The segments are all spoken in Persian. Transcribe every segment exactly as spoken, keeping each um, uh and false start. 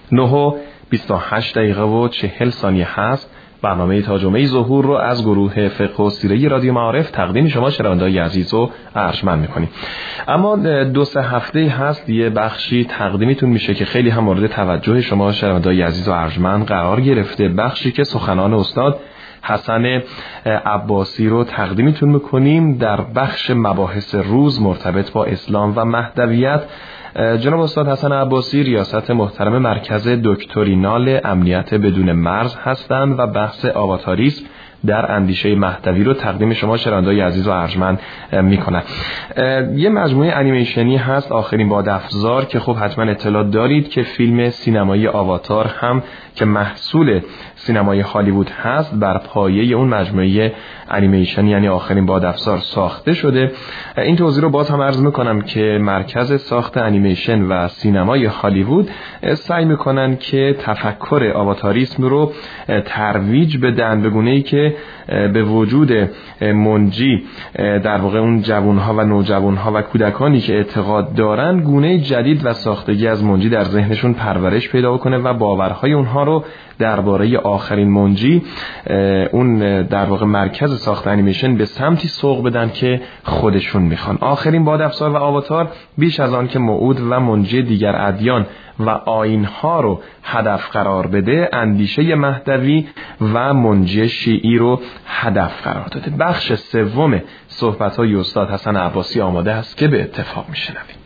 نه و بیست و هشت دقیقه و چهل ثانیه هست. برنامه تاجمه ظهور رو از گروه فقه و سیره رادیو معارف تقدیم شما شنونده‌های عزیز و ارجمند می‌کنیم. اما دو سه هفته هست یه بخشی تقدیمتون میشه که خیلی هم مورد توجه شما شنونده‌های عزیز و ارجمند قرار گرفته، بخشی که سخنان استاد حسن عباسی رو تقدیمتون می‌کنیم در بخش مباحث روز مرتبط با اسلام و مهدویت. جناب استاد حسن عباسی ریاست محترم مرکز دکترینال امنیت بدون مرز هستند و بحث آواتاریسم در اندیشه مهدوی رو تقدیم شما شنونده‌های عزیز و ارجمند میکنن. یه مجموعه انیمیشنی هست آخرین باد افزار که خب حتما اطلاع دارید که فیلم سینمایی آواتار هم که محصول سینمای هالیوود هست بر پایه اون مجموعه انیمیشن یعنی آخرین باد افزار ساخته شده. این توضیح رو باز هم عرض میکنم که مرکز ساخت انیمیشن و سینمای هالیوود سعی میکنن که تفکر آواتاریسم رو ترویج بدن به گونه‌ای که به وجود منجی در واقع اون جوانها و نوجوانها و کودکانی که اعتقاد دارن گونه جدید و ساختگی از منجی در ذهنشون پرورش پیدا کنه و باورهای اونها رو درباره آخرین منجی اون در واقع مرکز ساخت انیمیشن به سمتی سوق بدن که خودشون میخوان. آخرین باد افزار و آواتار بیش از آن که موعود و منجی دیگر ادیان و آیین‌ها رو هدف قرار بده، اندیشه مهدوی و منجی شیعی رو هدف قرار داده. بخش سوم صحبت‌های استاد حسن عباسی آماده است که به اتفاق میشنویم.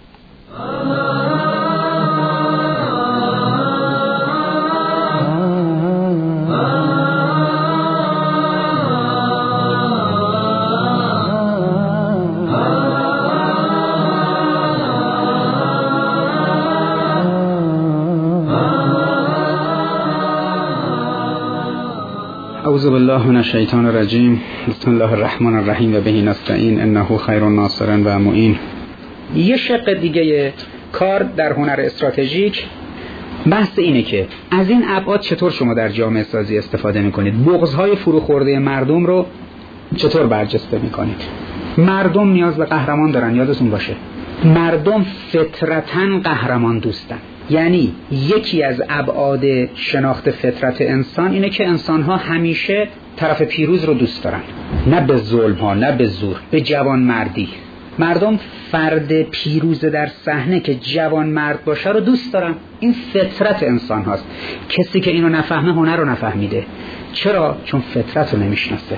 اعوذ بالله من الشیطان الرجیم. بسم الله الرحمن الرحیم و به نستعین انه خیر الناصر و معین. یه شق دیگه کار در هنر استراتژیک بحث اینه که از این ابعاد چطور شما در جامعه سازی استفاده میکنید، بغض‌های فروخورده مردم رو چطور برجسته میکنید. مردم نیاز به قهرمان دارن، یادتون باشه مردم فطرتاً قهرمان دوستن. یعنی یکی از ابعاد شناخت فطرت انسان اینه که انسان‌ها همیشه طرف پیروز رو دوست دارن، نه به ظلم ها، نه به زور، به جوان مردی. مردم فرد پیروز در صحنه که جوان مرد باشه رو دوست دارن. این فطرت انسان هاست. کسی که اینو نفهمه هنر رو نفهمیده. چرا؟ چون فطرت رو نمیشناسه.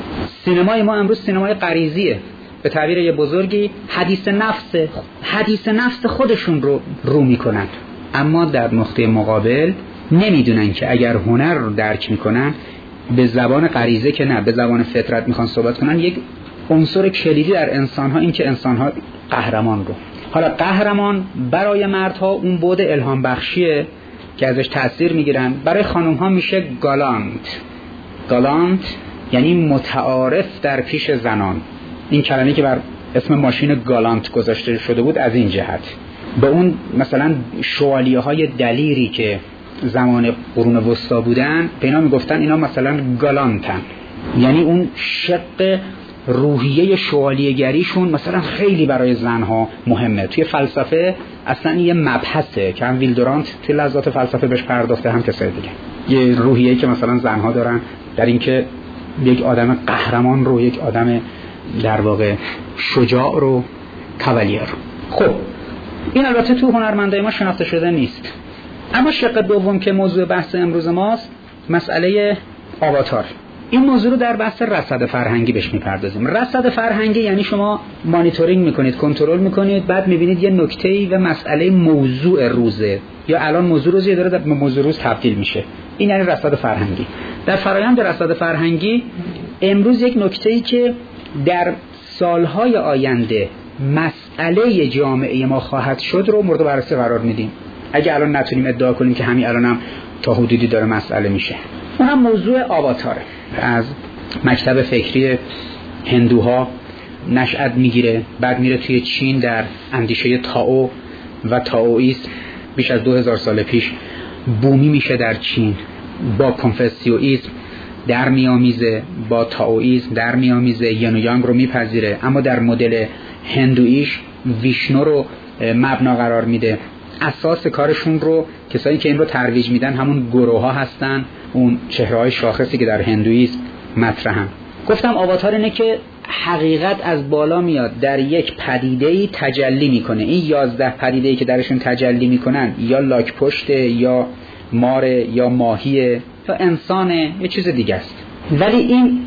سینمای ما امروز سینمای غریزیه، به تعبیر یه بزرگی حدیث نفس حدیث نفس خودشون رو رو میکنن، اما در نقطه مقابل نمیدونن که اگر هنر رو درک میکنن به زبان غریزه که نه، به زبان فطرت میخوان صحبت کنن. یک عنصر کلیدی در انسان‌ها این که انسان‌ها قهرمان رو، حالا قهرمان برای مردها اون بعد الهام بخشیه که ازش تأثیر میگیرن، برای خانم‌ها میشه گالانت. گالانت یعنی متعارف در پیش زنان. این کلمه‌ای که بر اسم ماشین گالانت گذاشته شده بود از این جهت. به اون مثلا شوالیه‌های دلیری که زمان قرون وسطا بودن به اینا میگفتن اینا مثلا گالانتن، یعنی اون شق روحیه شوالیه‌گریشون مثلا خیلی برای زنها مهمه. توی فلسفه اصلا یه مبحثه که هم ویلدورانت توی لحظات فلسفه بهش پرداخته، هم کسای دیگه. یه روحیه‌ای که مثلا زنها دارن در اینکه یک آدم قهرمان رو، یک آدم در واقع شجاع رو، کاولیر. خب این البته تو هنرمندای ما شناخته شده نیست. اما شق دوم که موضوع بحث امروز ماست مسئله آواتار. این موضوع رو در بحث رصد فرهنگی بهش میپردازیم. رصد فرهنگی یعنی شما مانیتورینگ میکنید، کنترل میکنید، بعد میبینید یه نکته‌ای و مسئله موضوع روزه یا الان موضوع روزی داره به موضوع روز تبدیل میشه. این یعنی رصد فرهنگی. در فرآیند رصد فرهنگی امروز یک نکته‌ای که در سالهای آینده مسئله جامعه ما خواهد شد رو مورد بررسی قرار میدیم. اگه الان نتونیم ادعا کنیم که همین الانم هم تا حدودی داره مسئله میشه. اون هم موضوع آواتاره. از مکتب فکری هندوها نشأت میگیره، بعد میره توی چین در اندیشه تائو و تائوئیسم بیش از دو هزار سال پیش بومی میشه در چین، با کنفوسیوئیسم در میامیزه، با تائوئیسم در میامیزه، ین و یانگ رو میپذیره، اما در مدل هندویش ویشنو رو مبنا قرار میده. اساس کارشون رو کسایی که این رو ترویج میدن همون گروه ها هستن، اون چهره‌های شاخصی که در هندویسم مطرحن. گفتم آواتار اینه که حقیقت از بالا میاد در یک پدیده‌ای تجلی میکنه. این یازده پدیده‌ای که درشون تجلی میکنن یا لاک پشته یا ماره یا ماهیه یا انسانه یه چیز دیگه است، ولی این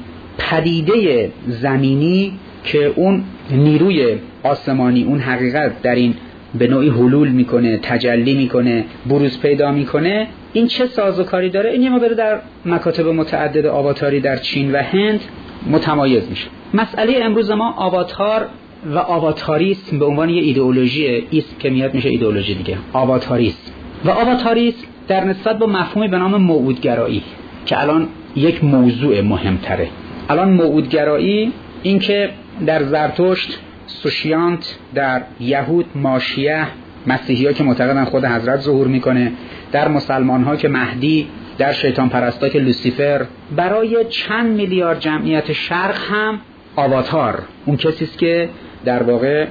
پدیده زمینی که اون نیروی آسمانی، اون حقیقت در این به نوعی حلول میکنه، تجلی میکنه، بروز پیدا میکنه، این چه سازوکاری داره؟ این یه مقدار در مکاتب متعدد آواتاری در چین و هند متمایز میشه. مسئله امروز ما آواتار و آواتاریسم به عنوان یه ایدئولوژی، اسم که میاد میشه ایدئولوژی دیگه، آواتاریسم. و آواتاریسم در نسبت با مفهومی به نام موعودگرایی که الان یک موضوع مهمتره. الان موعودگرایی این که در زرتشت سوشیانت، در یهود ماشیه، مسیحی ها که معتقدن خود حضرت ظهور میکنه، در مسلمان ها که مهدی، در شیطان پرستا که لوسیفر، برای چند میلیارد جمعیت شرق هم آواتار اون کسی است که در واقع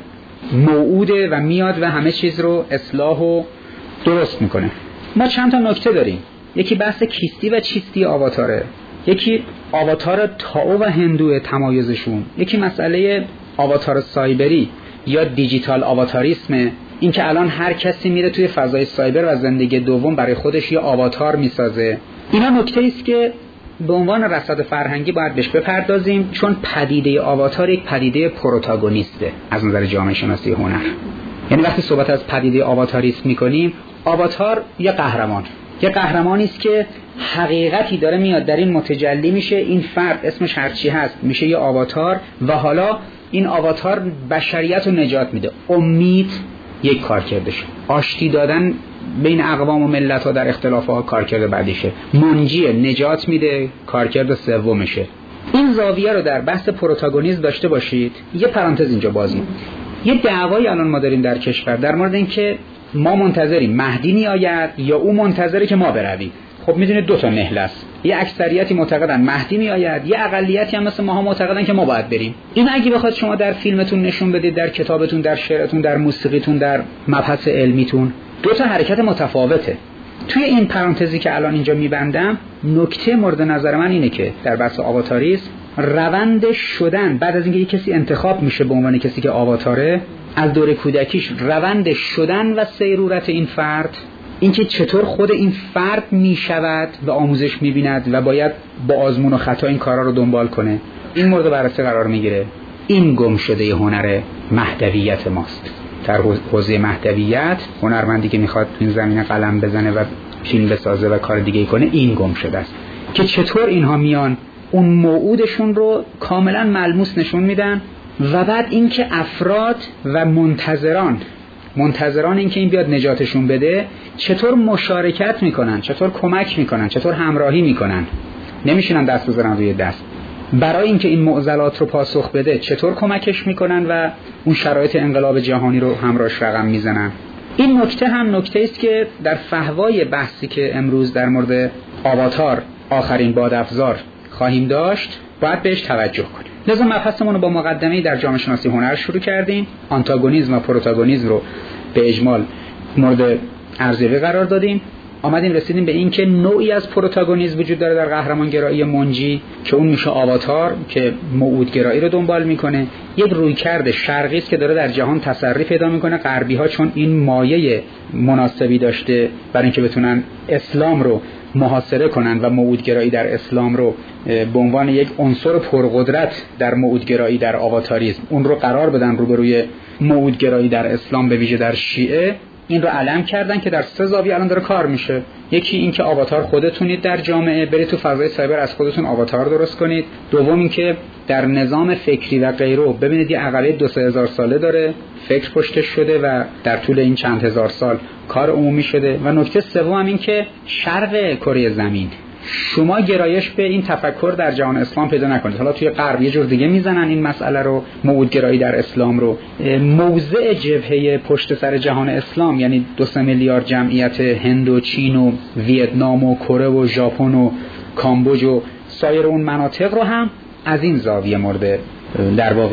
موعوده و میاد و همه چیز رو اصلاح و درست میکنه. ما چند تا نکته داریم. یکی بحث کیستی و چیستی آواتاره، یکی آواتار تائو و هندو تمایزشون، یکی مسئله آواتار سایبری یا دیجیتال آواتاریسم، این که الان هر کسی میره توی فضای سایبر و زندگی دوم برای خودش یه آواتار میسازه. اینا نکته است که به عنوان رصد فرهنگی باید بهش بپردازیم، چون پدیده آواتار یک پدیده پروتاگونیسته از نظر جامعه شناسی هنر. یعنی وقتی صحبت از پدیده آواتاریسم میکنیم، آواتار یه قهرمان، یه قهرمانی است که حقیقتی داره میاد در این متجلی میشه، این فرد اسمش هرچی هست میشه یه آواتار و حالا این آواتار بشریت رو نجات میده. امید یک کارکردشه، آشتی دادن بین اقوام و ملت ها در اختلاف ها کارکرد بعدیشه، منجی نجات میده کارکرد سومشه. این زاویه رو در بحث پروتاگونیسم داشته باشید. یه پرانتز اینجا باز می‌کنم. یه دعوایی الان ما داریم در کشور در مورد این که ما منتظریم مهدی میآید یا او منتظره که ما برویم. خب میدونید دو تا نهله است، یه اکثریتی معتقدن مهدی میآید، یه اقلیتی هم مثل ماها معتقدن که ما باید بریم. این اگه بخواد شما در فیلمتون نشون بدید، در کتابتون، در شعرتون، در موسیقیتون، در مبحث علمیتون، دو تا حرکت متفاوته. توی این پرانتزی که الان اینجا میبندم، نکته مورد نظر من اینه که در بحث آواتاریسم روند شدن بعد از اینکه یک کسی انتخاب میشه به عنوان کسی که آواتاره، از دوره کودکیش روند شدن و سیرورت این فرد، اینکه چطور خود این فرد میشود و آموزش میبیند و باید با آزمون و خطا این کارا رو دنبال کنه، این مورد بررسی قرار میگیره. این گم شده هنر مهدویت ماست. در حوزه مهدویت هنرمندی که میخواد این زمینه قلم بزنه و فیلم بسازه و کار دیگه کنه، این گم شده است که چطور اینها میان اون موعودشون رو کاملا ملموس نشون میدن و بعد اینکه افراد و منتظران منتظران اینکه این بیاد نجاتشون بده چطور مشارکت میکنن، چطور کمک میکنن، چطور همراهی میکنن، نمیشینن دست بزنن روی دست برای اینکه این معضلات رو پاسخ بده، چطور کمکش میکنن و اون شرایط انقلاب جهانی رو همراهش رقم میزنن. این نکته هم نکته است که در فحوای بحثی که امروز در مورد آواتار آخرین بادافزار خواهیم داشت باید بهش توجه کنیم. لذا مبحثمون رو با مقدمه‌ای در جامعه شناسی هنر شروع کردیم. آنتاگونیسم و پروتاگونیسم رو به اجمال مورد ارزیابی قرار دادیم. آمدیم رسیدیم به این که نوعی از پروتاگونیسم وجود داره در قهرمانگرایی منجی که اون میشه آواتار که موعودگرایی رو دنبال میکنه. یک رویکرد شرقی است که داره در جهان تسری پیدا میکنه. غربی ها چون این مایه مناسبی داشته برای اینکه بتونن اسلام رو محاصره کنن و موعودگرایی در اسلام رو به عنوان یک عنصر پرقدرت در موعودگرایی در آواتاریسم اون رو قرار بدن روبروی موعودگرایی در اسلام، به ویژه در شیعه، این رو علم کردن که در سه زاویه الان داره کار میشه. یکی این که آواتار خودتونید در جامعه، برید تو فضای سایبر از خودتون آواتار درست کنید. دوم این که در نظام فکری و غیره ببینید یه عقبه دو سه هزار ساله داره، فکر پشتش شده و در طول این چند هزار سال کار عمومی شده. و نکته سوم هم این که شرق کره زمین شما گرایش به این تفکر در جهان اسلام پیدا نکنید. حالا توی غرب یه جور دیگه میزنن این مسئله رو، موعودگرایی در اسلام رو. موضع جبهه پشت سر جهان اسلام یعنی دو سه میلیارد جمعیت هند و چین و ویتنام و کره و ژاپن و کامبوج و سایر اون مناطق رو هم از این زاویه مورد در واقع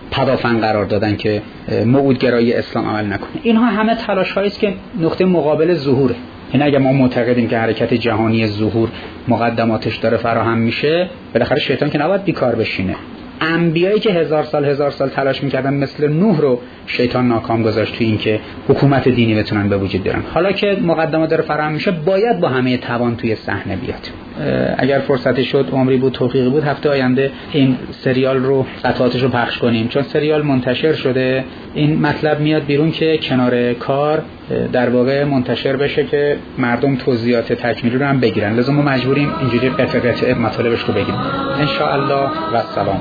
پدافند قرار دادن که موعودگرایی اسلام عمل نکنه. اینها همه تلاش‌هایی است که نقطه مقابل ظهوره. این اگه ما معتقدیم که حرکت جهانی ظهور مقدماتش داره فراهم میشه، بالاخره شیطان که نباید بیکار بشینه. انبیایی که هزار سال هزار سال تلاش میکردن مثل نوح رو شیطان ناکام گذاشت توی این که حکومت دینی بتونن به وجود بیارن. حالا که مقدمات داره فراهم میشه، باید با همه توان توی صحنه بیاد. اگر فرصتی شد، عمری بود، توفیقی بود، هفته آینده این سریال رو قطعاتش رو پخش کنیم، چون سریال منتشر شده. این مطلب میاد بیرون که کنار کار در واقع منتشر بشه که مردم توضیحات تکمیلی رو هم بگیرن. لازم ما مجبوریم اینجوری قطعه قطعه مطالبش رو بگیریم. ان شاء الله و السلام.